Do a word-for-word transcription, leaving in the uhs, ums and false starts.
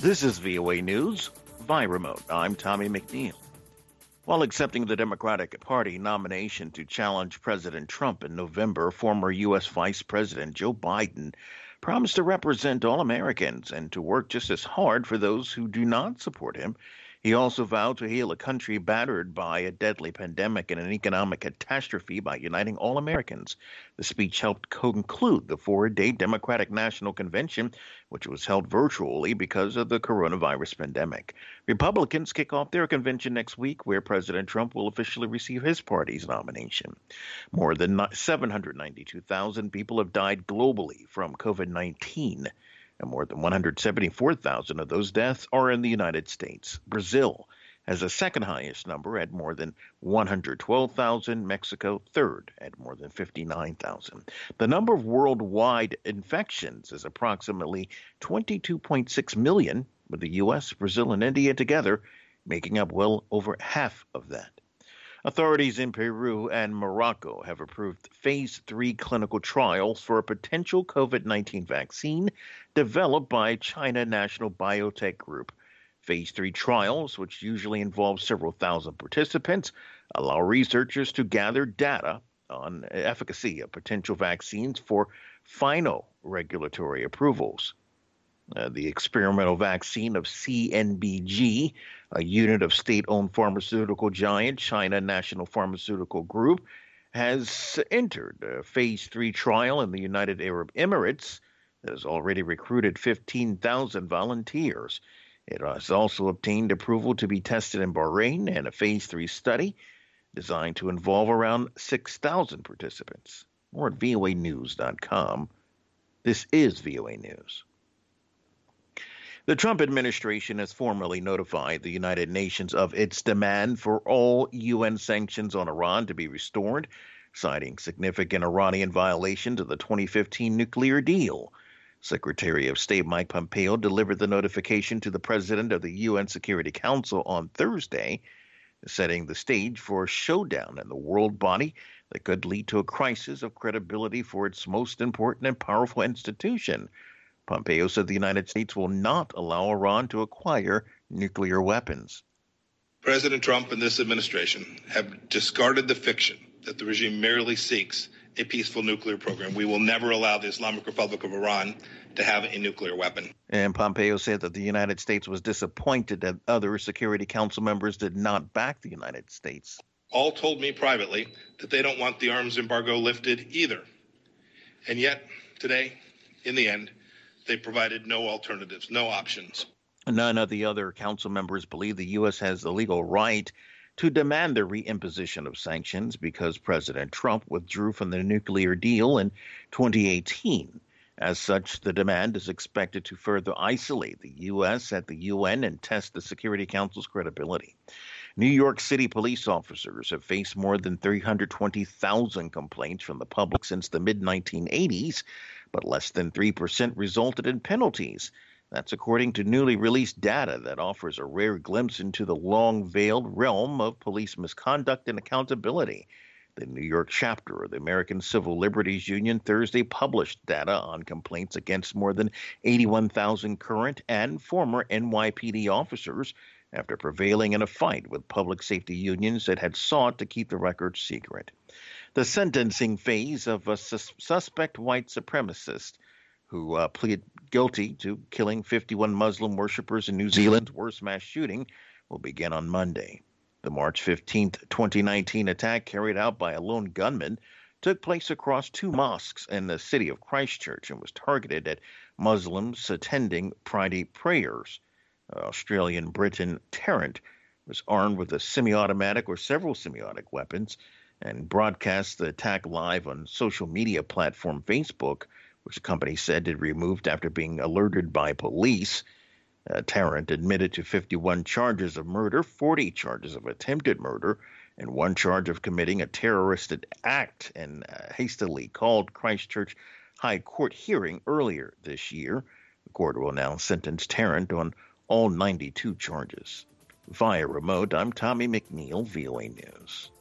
This is V O A News via remote. I'm Tommy McNeil. While accepting the Democratic Party nomination to challenge President Trump in November, former U S. Vice President Joe Biden promised to represent all Americans and to work just as hard for those who do not support him. He also vowed to heal a country battered by a deadly pandemic and an economic catastrophe by uniting all Americans. The speech helped conclude the four-day Democratic National Convention, which was held virtually because of the coronavirus pandemic. Republicans kick off their convention next week, where President Trump will officially receive his party's nomination. More than seven hundred ninety-two thousand people have died globally from COVID nineteen. And more than one hundred seventy-four thousand of those deaths are in the United States. Brazil has the second highest number at more than one hundred twelve thousand. Mexico third at more than fifty-nine thousand. The number of worldwide infections is approximately twenty-two point six million, with the U S, Brazil, and India together making up well over half of that. Authorities in Peru and Morocco have approved phase three clinical trials for a potential COVID nineteen vaccine developed by China National Biotech Group. Phase three trials, which usually involve several thousand participants, allow researchers to gather data on efficacy of potential vaccines for final regulatory approvals. Uh, the experimental vaccine of C N B G, a unit of state-owned pharmaceutical giant China National Pharmaceutical Group, has entered a phase three trial in the United Arab Emirates that has already recruited fifteen thousand volunteers. It has also obtained approval to be tested in Bahrain and a phase three study designed to involve around six thousand participants. More at V O A news dot com. This is V O A News. The Trump administration has formally notified the United Nations of its demand for all U N sanctions on Iran to be restored, citing significant Iranian violations of the twenty fifteen nuclear deal. Secretary of State Mike Pompeo delivered the notification to the president of the U N Security Council on Thursday, setting the stage for a showdown in the world body that could lead to a crisis of credibility for its most important and powerful institution. Pompeo said the United States will not allow Iran to acquire nuclear weapons. President Trump and this administration have discarded the fiction that the regime merely seeks a peaceful nuclear program. We will never allow the Islamic Republic of Iran to have a nuclear weapon. And Pompeo said that the United States was disappointed that other Security Council members did not back the United States. All told me privately that they don't want the arms embargo lifted either. And yet, today, in the end, they provided no alternatives, no options. None of the other council members believe the U S has the legal right to demand the reimposition of sanctions because President Trump withdrew from the nuclear deal in twenty eighteen. As such, the demand is expected to further isolate the U S at the U N and test the Security Council's credibility. New York City police officers have faced more than three hundred twenty thousand complaints from the public since the mid nineteen eighties, but less than three percent resulted in penalties. That's according to newly released data that offers a rare glimpse into the long-veiled realm of police misconduct and accountability. The New York chapter of the American Civil Liberties Union Thursday published data on complaints against more than eighty-one thousand current and former N Y P D officers after prevailing in a fight with public safety unions that had sought to keep the records secret. The sentencing phase of a sus- suspect white supremacist who uh, pleaded guilty to killing fifty-one Muslim worshippers in New Zealand's worst mass shooting will begin on Monday. The March fifteenth, twenty nineteen attack carried out by a lone gunman took place across two mosques in the city of Christchurch and was targeted at Muslims attending Friday prayers. Australian Briton Tarrant was armed with a semi-automatic or several semi-automatic weapons and broadcast the attack live on social media platform Facebook, which the company said it removed after being alerted by police. Uh, Tarrant admitted to fifty-one charges of murder, forty charges of attempted murder, and one charge of committing a terrorist act in a hastily called Christchurch High Court hearing earlier this year. The court will now sentence Tarrant on all ninety-two charges. Via remote, I'm Tommy McNeil, V O A News.